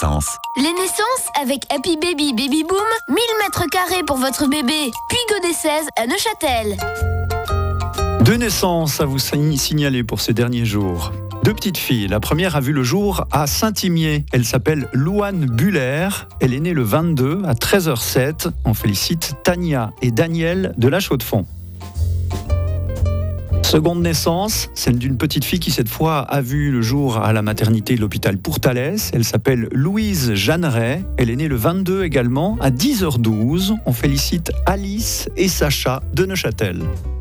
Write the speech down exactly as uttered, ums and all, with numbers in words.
naissances. Les naissances avec Happy Baby Baby Boom, mille mètres carrés pour votre bébé. Puis Godet seize à Neuchâtel. Deux naissances à vous signaler pour ces derniers jours. Deux petites filles. La première a vu le jour à Saint-Imier. Elle s'appelle Louane Buller. Elle est née le vingt-deux à treize heures sept. On félicite Tania et Daniel de La Chaux-de-Fonds. Seconde naissance, celle d'une petite fille qui cette fois a vu le jour à la maternité de l'hôpital Pourtalès. Elle s'appelle Louise Jeanneret. Elle est née le vingt-deux également à dix heures douze. On félicite Alice et Sacha de Neuchâtel.